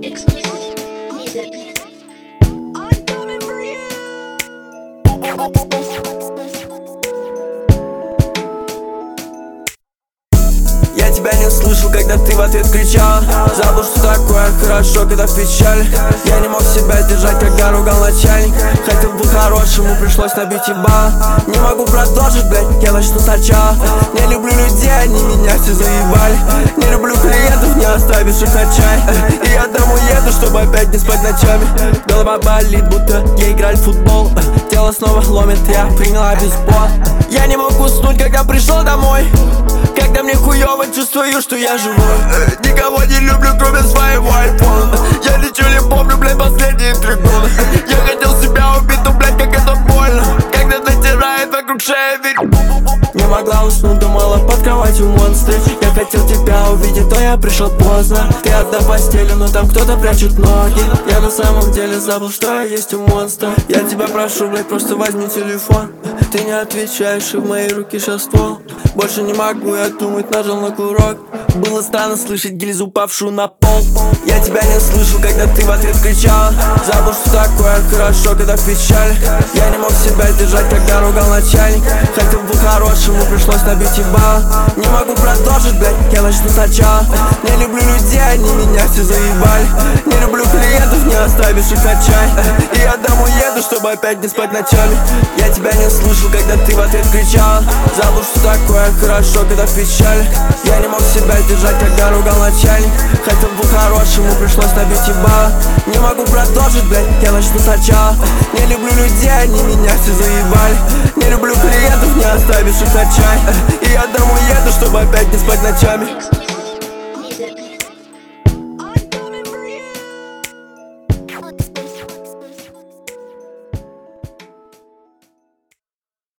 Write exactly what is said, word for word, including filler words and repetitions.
Exclusive. Music. I'm coming for you. Я тебя не слышал, когда ты в ответ кричал. Забыл, что такое хорошо, когда в печаль. Я не мог себя держать, когда ругал начальник. Хотел по-хорошему, пришлось набить еба. Не могу продолжить, блядь, я начну сначала. Не люблю людей, они меня все заебали. Не люблю клиентов, не оставивших на чай. И я домой еду, чтобы опять не спать ночами. Голова болит, будто я играли в футбол. Тело снова ломит, я приняла бейсбол. Я не мог уснуть, когда пришел домой. Когда мне хуёво, чувствую, что я живой. Никого не люблю, кроме своего айфона. Я ничего не помню, блядь, последние три года. Я хотел себя убить, но, блядь, как это больно. Когда натирает вокруг шеи, ведь не могла уснуть, думала под кроватью монстры. Я хотел тебя увидеть, но я пришел поздно. Ты одна в постели, но там кто-то прячет ноги. Я на самом деле забыл, что я есть у монстра. Я тебя прошу, блядь, просто возьми телефон. Ты не отвечаешь, и в моей руке сейчас ствол. Больше не могу я думать, нажал на курок. Было странно слышать гильзу, упавшую на пол. Я тебя не слышу, когда ты в ответ кричал. Забыл, что такое хорошо, когда в печаль. Я не мог себя держать, когда ругал начальник. Хотел по-хорошему, пришлось набить еба. Не могу продолжить, блядь, я начну сначала. Не люблю людей, они меня все заебали. Не люблю клиентов, не оставивших на чай. И я домой еду, чтобы опять не спать ночами. Я тебя не слышу, когда ты в ответ кричал. Забыл, что такое хорошо, когда в печаль. Я не мог себя держать, когда ругал начальник. Хотел по-хорошему, пришлось набить еба. Не могу продолжить, блядь, я начну сначала. Не люблю людей, они меня все заебали. Не люблю клиентов, не оставивших на чай. И я домой еду, чтобы опять не спать ночами.